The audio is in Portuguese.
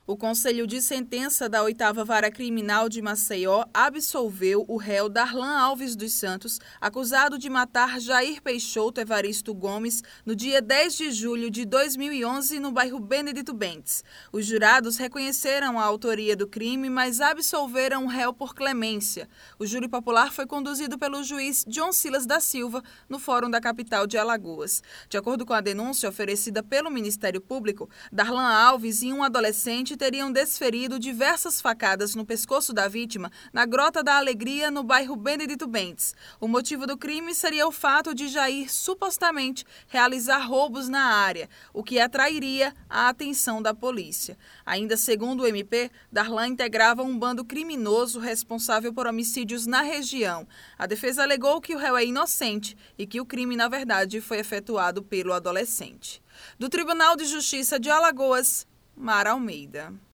O Conselho de Sentença da 8ª Vara Criminal de Maceió absolveu o réu Darlan Alves dos Santos, acusado de matar Jair Peixoto Evaristo Gomes no dia 10 de julho de 2011 no bairro Benedito Bentes. Os jurados reconheceram a autoria do crime, mas absolveram o réu por clemência. O júri popular foi conduzido pelo juiz John Silas da Silva no Fórum da capital de Alagoas. De acordo com a denúncia oferecida pelo Ministério Público, Darlan Alves e um adolescente teriam desferido diversas facadas no pescoço da vítima na Grota da Alegria, no bairro Benedito Bentes. O motivo do crime seria o fato de Jair supostamente realizar roubos na área, o que atrairia a atenção da polícia. Ainda segundo o MP, Darlan integrava um bando criminoso responsável por homicídios na região. A defesa alegou que o réu é inocente e que o crime, na verdade, foi efetuado pelo adolescente. Do Tribunal de Justiça de Alagoas, Mara Almeida.